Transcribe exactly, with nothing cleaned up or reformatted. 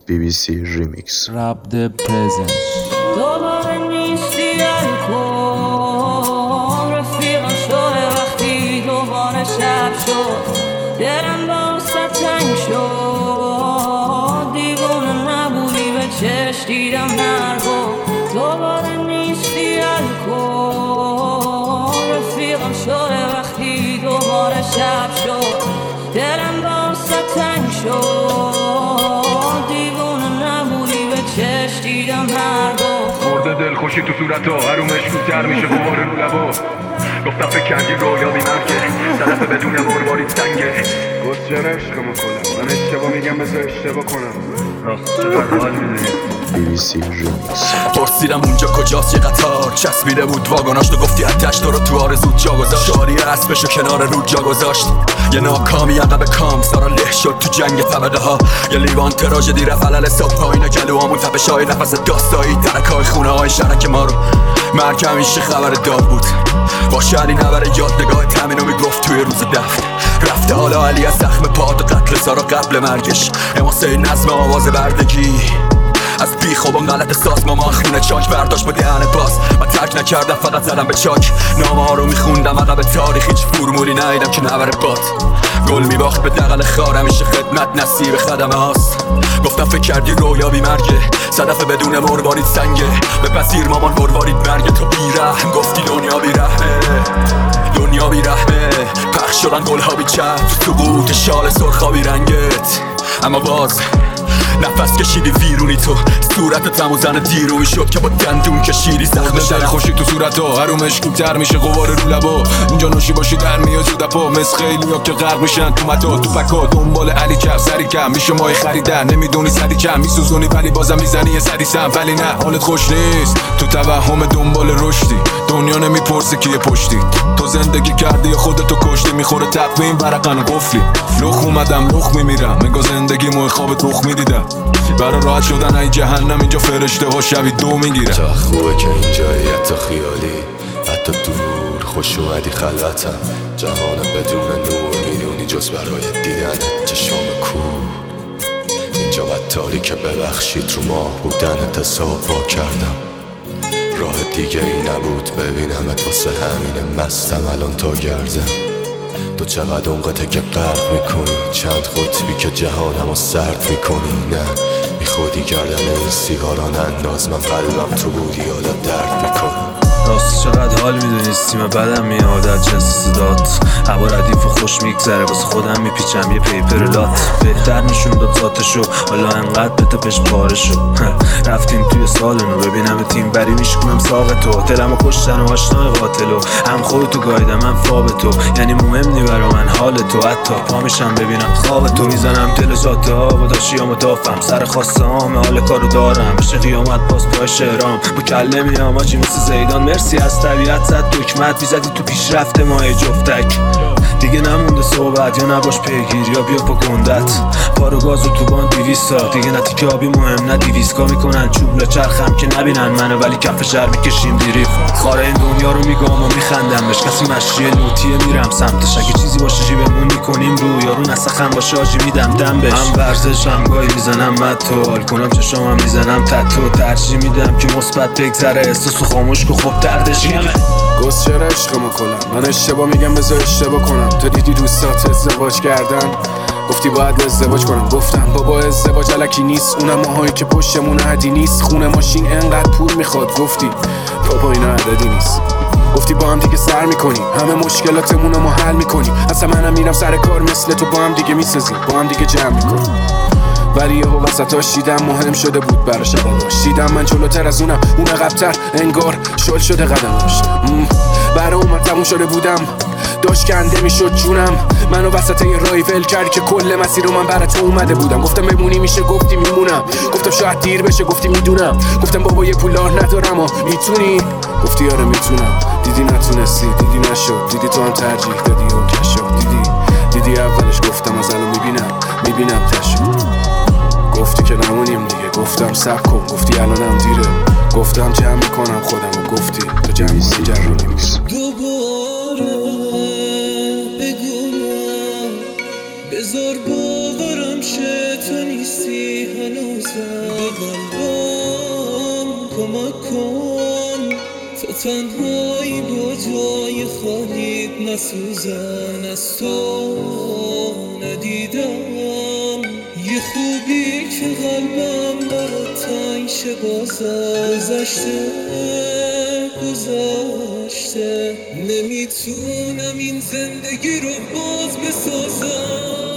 بی بی سی ریمیکس. راب د پرزنت. دوباره نیستی الکل رفیقم شده وقتی دوباره شب شد دلم واسه تنگ شد دیوونه نبودی به چشم دیدم نرگو دوباره نیستی الکل رفیقم شده وقتی دوباره شب شد دلم واسه تنگ شد دیوونه نبودی به چشم دیدم نرگو مرده دلخوشی تو صورتا هرومش کوتر میشه غبار رو لبا گفتم فکر کردی رویا بیمرگه صدف بدون مروارید سنگه گفت جان عشقمو کنم من اشتباه میگم بذار اشتباه کنم راست چقدر حال میدونی بی بی سی ریمیکس. پرسیدم اونجا کجاست یه قطار چسبیده بود واگناش تو گفتی اتش تو رو تو آرزود جا گذاشت شاری اسبشو کنار رود جا گذاشت یه ناکامی عقب کام سارا له شد تو جنگ طبقه ها یه لیوان تراژدی رفت علل صبح پایین گلوامون تپش های نفس داستایی درکای خونه های شرک ما رو مرگ همیشه خبر داد بود باشه علی نبره یادگاه تمینو میگفت توی روز دفت رفته حالا علی از زخم پاد و قتل سارا قبل مرگش اماسه نظم آواز بردگی از بی خوابان غلط ساز مامان خونه چاک برداشت با دهن باز من ترک نکردم فقط زدم به چاک نامه ها رو میخوندم عقب تاریخ هیچ فرمولی ندیدم که نبره باد گل میباخت به دقل خار همیشه خدمت نصیب خدمه هاست گفتم فکر کردی رویا بیمرگه صدف بدون مروارید سنگه به پذیر مامان مروارید مرگه تو بیرحم گفتی دنیا بیرحمه دنیا بیرحمه پخش شدن گلها بیچف تو سقوط شال سرخابی رنگت اما باز نفس کشیدی ویرونی تو صورت تمو زن دیروی شد که با دندون کشیدی زخم دل خوشی تو صورت ها هرومش کوتر میشه غبار رو لبا اینجا نوشی باشی در میاد زود پا مثل خیلی ها که غرق میشن تو متا تو پکا دنبال علی کف سری کم میشه مای خریدن نمیدونی صدی کم میسوزونی ولی بازم میزنی یه صدی سم ولی نه حالت خوش نیست تو توهم دنبال رشدی دنیا نمیپرسه کیه پشتی تو زندگی کردی خودتو کشتی میخوره تقویم ورقن قفلی لخ اومدم لخ میمیرم نگاه زندگی موی خواب تخ میدیدم برا راحت شدن ای جهنم اینجا فرشته ها شبی دو میگیرن چه خوبه که اینجایی حتی خیالی حتی دور خوش اومدی خلوتم جهان بدون نور میدونی جز برای دیدن چشام کور اینجا بد تاریکه ببخشید رو ماه بودن حساب با کردم راه دیگه ای نبود ببینمت واسه همین مستم الان تا گردم تو چقدر اونقدر که غرق میکنی چند قطبی که جهانمو سرد میکنی نه میخودی گردن این سیگاران انداز من قلبم تو بودی حالا درد میکنی راست چقدر حال میدونی سیم بدم میاد از جنس صدات هوا ردیف و خوش میگذره واسه خودم میپیچم یه پیپر لات بهتر نشون داد ذاتشو حالا انقدر به تپش پاره شو رفتیم توی سالنو ببینم تیم بری میشکنم ساق تو دلمو کشتن و آشنای قاتلو هم خودتو گایدم من فاب تو یعنی مهم نی برا من حال تو حتی پا میشم ببینم خواب تو میزنم دل جاده ها با داشیامو دافم سر خواسته هام حال کارو دارم بشه قیامت باز پای شهرام با کله میام آجی مثل زیدان مرسی از طبیعت زد دکمت بیزدی تو پیشرفت ماه جفتک دیگه نمونده صحبت یا نباش پیگیر یا بیا پا گندت پارو گازو تو بان دیویستا دیگه نه تیکه آبی مهم نه دیویسکا میکنن چوب لچرخم که نبینن منو ولی کف شهر میکشیم دیریف خاره این دنیا رو میگم و میخندم بهش کسی مشیه لوتیه میرم سمتش اگه چیزی باشه جیبمون میکنیم رو یارو نسخم باشه آجی میدم دم بهش هم ورزش هم گاهی میزنم متو حال کنم چشام هم میزنم تتو ترجیح میدم که مثبت بگذره احساسو خاموش که خب دردش کمه گوز چرا عشقمو کنم من اشتباه میگم بذار اشتباه کنم تو دیدی دوستات ازدواج کردن گفتی باید ازدواج کنم گفتم بابا ازدواج الکی نیست اونم ماهایی که پشتمون عدی نیست خونه ماشین انقدر پول میخواد گفتی بابا اینا عددی نیست گفتی با هم دیگه سر میکنیم همه مشکلاتمون رو ما حل میکنیم اصلا منم میرم سر کار مثل تو با هم دیگه میسازیم با هم دیگه جمع میکنیم ولی یهو وسطاش دیدم مهم شده بود براش عدداش دیدم من جلوتر از اونم اون عقب‌تر انگار شل شده قدماش برا اومد تموم شده بودم داشت کنده میشد جونم منو وسط یه رای ول کردی که کل مسیر رو من برات اومده بودم گفتم بمونی میشه گفتی میمونم گفتم شاید دیر بشه گفتی میدونم گفتم بابا یه پولار ندارم و میتونی گفتی آره میتونم دیدی نتونستی دیدی نشد دیدی تو هم ترجیح دادی و کشو دیدی دیدی اولش گفتم از الان میبینم میبینم تشو گفتی که نمونیم دیگه گفتم سب کن گفتی الانم دیره گفتم جمع میکنم خودم و گفتی تو جمع کنی جرونیم دوباره بگونم بذار باورم شه تو نیستی هنوزم کن تا تنهایی با جای خالیت نسوزن، از تو ندیدم یه خوبی که قلبم برات تنگ شه. بازم گذشته گذشته، نمیتونم این زندگی رو باز بسازم.